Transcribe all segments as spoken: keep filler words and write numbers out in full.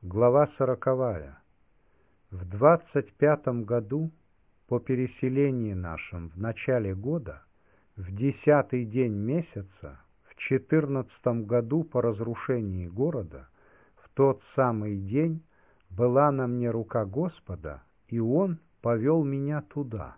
Глава сороковая. В двадцать пятом году по переселении нашем в начале года, в десятый день месяца, в четырнадцатом году по разрушении города, в тот самый день была на мне рука Господа, и Он повел меня туда.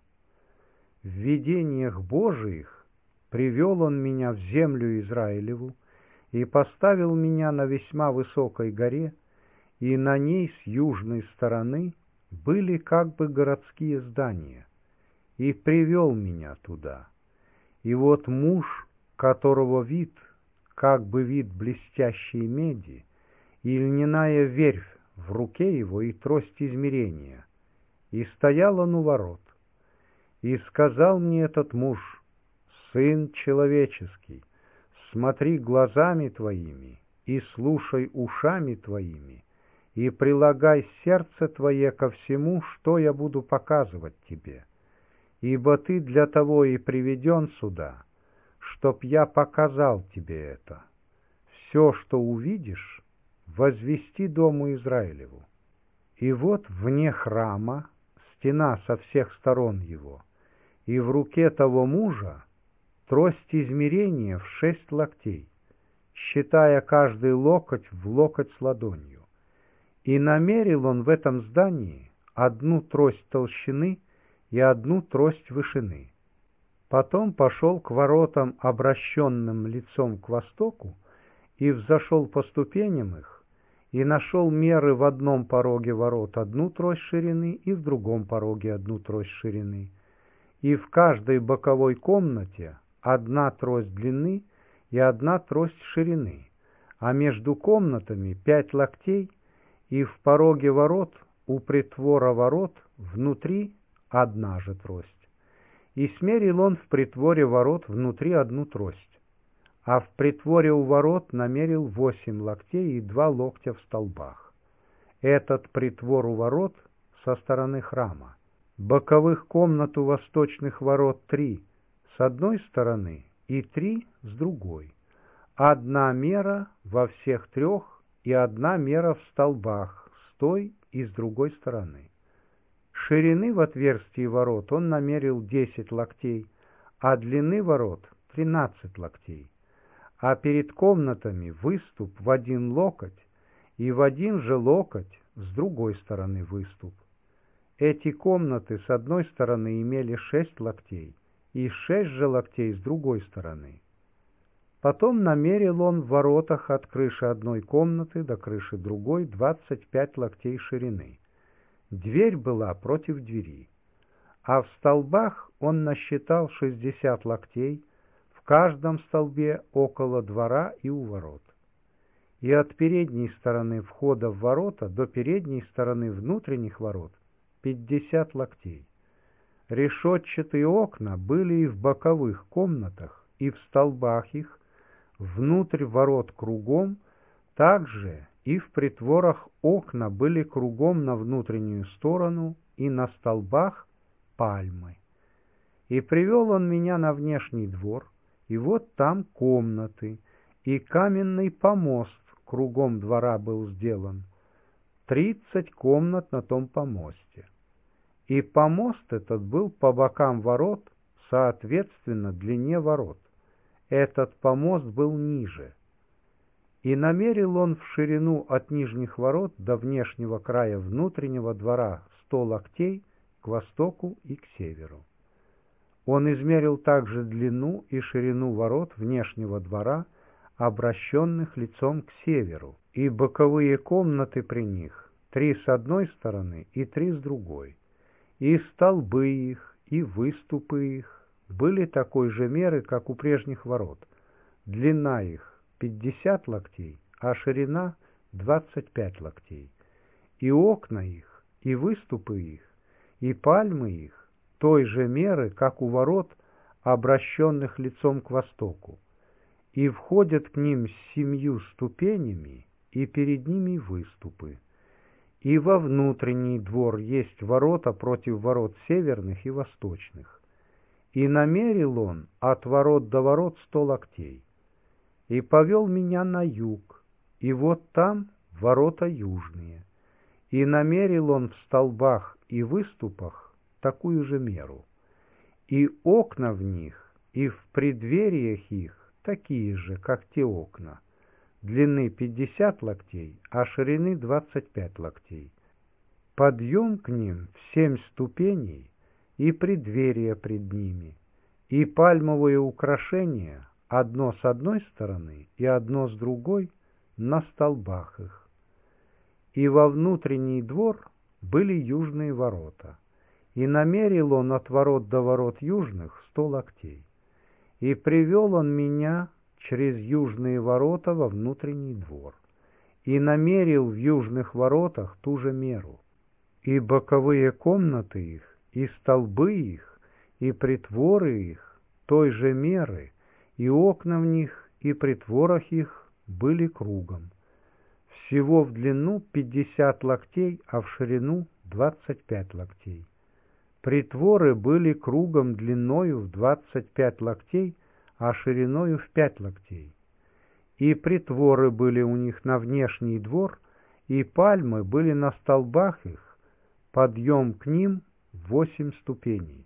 В видениях Божиих привел Он меня в землю Израилеву и поставил меня на весьма высокой горе, и на ней с южной стороны были как бы городские здания, и привел меня туда. И вот муж, которого вид, как бы вид блестящей меди, и льняная верфь в руке его, и трость измерения, и стоял он у ворот. И сказал мне этот муж: «Сын человеческий, смотри глазами твоими, и слушай ушами твоими, и прилагай сердце твое ко всему, что я буду показывать тебе. Ибо ты для того и приведен сюда, чтоб я показал тебе это. Все, что увидишь, возвести дому Израилеву. И вот вне храма стена со всех сторон его, и в руке того мужа трость измерения в шесть локтей, считая каждый локоть в локоть с ладонью. И намерил он в этом здании одну трость толщины и одну трость вышины. Потом пошел к воротам, обращенным лицом к востоку, и взошел по ступеням их, и нашел меры в одном пороге ворот одну трость ширины, и в другом пороге одну трость ширины. И в каждой боковой комнате одна трость длины и одна трость ширины, а между комнатами пять локтей, и в пороге ворот, у притвора ворот, внутри одна же трость. И смерил он в притворе ворот внутри одну трость, а в притворе у ворот намерил восемь локтей и два локтя в столбах. Этот притвор у ворот со стороны храма. Боковых комнат у восточных ворот три с одной стороны и три с другой. Одна мера во всех трех, и одна мера в столбах с той и с другой стороны. Ширины в отверстии ворот он намерил десять локтей, а длины ворот тринадцать локтей. А перед комнатами выступ в один локоть, и в один же локоть с другой стороны выступ. Эти комнаты с одной стороны имели шесть локтей, и шесть же локтей с другой стороны. Потом намерил он в воротах от крыши одной комнаты до крыши другой двадцать пять локтей ширины. Дверь была против двери. А в столбах он насчитал шестьдесят локтей, в каждом столбе около двора и у ворот. И от передней стороны входа в ворота до передней стороны внутренних ворот пятьдесят локтей. Решетчатые окна были и в боковых комнатах, и в столбах их, внутрь ворот кругом, также и в притворах окна были кругом на внутреннюю сторону, и на столбах пальмы. И привел он меня на внешний двор, и вот там комнаты, и каменный помост кругом двора был сделан, тридцать комнат на том помосте. И помост этот был по бокам ворот, соответственно длине ворот. Этот помост был ниже. И намерил он в ширину от нижних ворот до внешнего края внутреннего двора сто локтей к востоку и к северу. Он измерил также длину и ширину ворот внешнего двора, обращенных лицом к северу, и боковые комнаты при них, три с одной стороны и три с другой, и столбы их, и выступы их были такой же меры, как у прежних ворот. Длина их пятьдесят локтей, а ширина двадцать пять локтей. И окна их, и выступы их, и пальмы их той же меры, как у ворот, обращенных лицом к востоку. И входят к ним с семью ступенями, и перед ними выступы. И во внутренний двор есть ворота против ворот северных и восточных. И намерил он от ворот до ворот сто локтей. И повел меня на юг, и вот там ворота южные. И намерил он в столбах и выступах такую же меру, и окна в них, и в преддвериях их такие же, как те окна, длины пятьдесят локтей, а ширины двадцать пять локтей. Подъем к ним в семь ступеней, и преддверия пред ними, и пальмовые украшения, одно с одной стороны и одно с другой, на столбах их. И во внутренний двор были южные ворота, и намерил он от ворот до ворот южных сто локтей. И привел он меня через южные ворота во внутренний двор, и намерил в южных воротах ту же меру, и боковые комнаты их, и столбы их, и притворы их той же меры, и окна в них, и притворах их были кругом. Всего в длину пятьдесят локтей, а в ширину двадцать пять локтей. Притворы были кругом длиною в двадцать пять локтей, а шириною в пять локтей. И притворы были у них на внешний двор, и пальмы были на столбах их, подъем к ним восемь ступеней.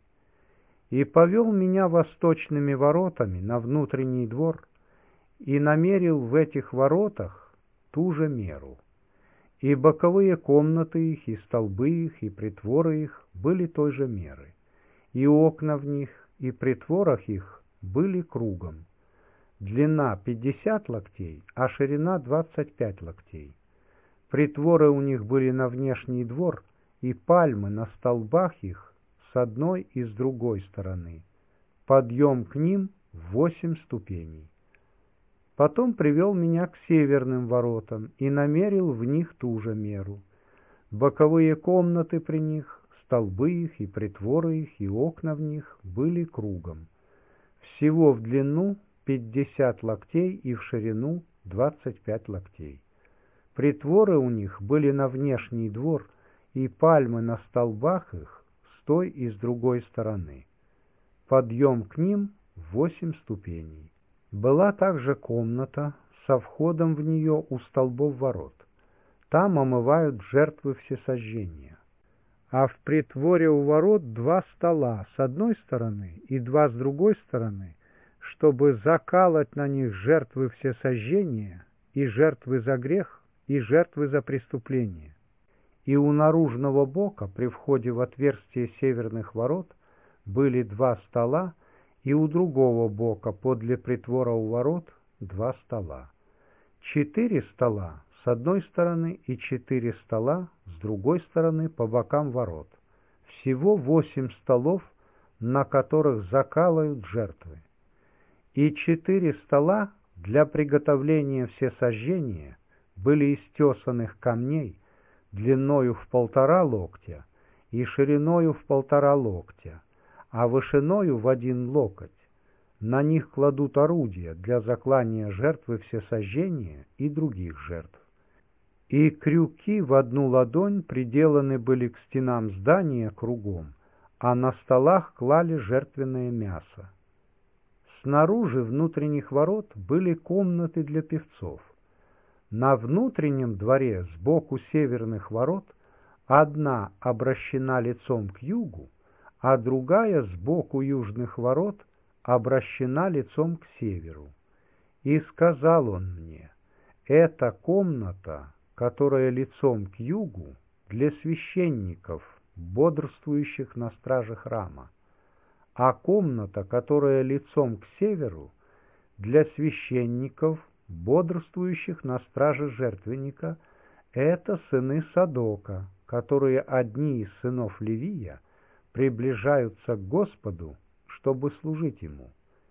И повел меня восточными воротами на внутренний двор, и намерил в этих воротах ту же меру. И боковые комнаты их, и столбы их, и притворы их были той же меры, и окна в них, и притворах их были кругом. Длина пятьдесят локтей, а ширина двадцать пять локтей. Притворы у них были на внешний двор, и пальмы на столбах их с одной и с другой стороны. Подъем к ним восемь ступеней. Потом привел меня к северным воротам и намерил в них ту же меру. Боковые комнаты при них, столбы их и притворы их, и окна в них были кругом. Всего в длину пятьдесят локтей и в ширину двадцать пять локтей. Притворы у них были на внешний двор, и пальмы на столбах их с той и с другой стороны. Подъем к ним восемь ступеней. Была также комната со входом в нее у столбов ворот. Там омывают жертвы всесожжения. А в притворе у ворот два стола с одной стороны и два с другой стороны, чтобы закалать на них жертвы всесожжения и жертвы за грех, и жертвы за преступление. И у наружного бока при входе в отверстие северных ворот были два стола, и у другого бока подле притвора у ворот два стола. Четыре стола с одной стороны и четыре стола с другой стороны по бокам ворот. Всего восемь столов, на которых закалывают жертвы. И четыре стола для приготовления всесожжения были из тесаных камней, длиною в полтора локтя и шириною в полтора локтя, а вышиною в один локоть. На них кладут орудия для заклания жертвы всесожжения и других жертв. И крюки в одну ладонь приделаны были к стенам здания кругом, а на столах клали жертвенное мясо. Снаружи внутренних ворот были комнаты для певцов. На внутреннем дворе сбоку северных ворот одна обращена лицом к югу, а другая сбоку южных ворот обращена лицом к северу. И сказал он мне: «Это комната, которая лицом к югу, для священников, бодрствующих на страже храма, а комната, которая лицом к северу, для священников, бодрствующих на страже жертвенника, это сыны Садока, которые одни из сынов Левия приближаются к Господу, чтобы служить Ему».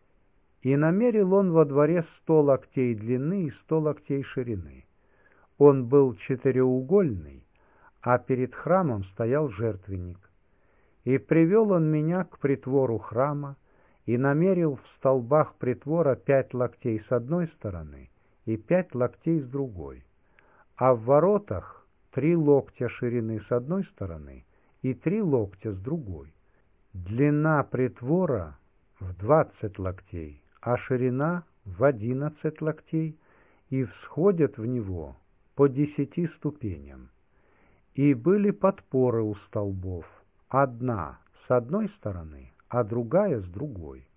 И намерил он во дворе сто локтей длины и сто локтей ширины. Он был четыреугольный, а перед храмом стоял жертвенник. И привел он меня к притвору храма, и намерил в столбах притвора пять локтей с одной стороны и пять локтей с другой, а в воротах три локтя ширины с одной стороны и три локтя с другой. Длина притвора в двадцать локтей, а ширина в одиннадцать локтей, и всходят в него по десяти ступеням. И были подпоры у столбов, одна с одной стороны, а другая с другой.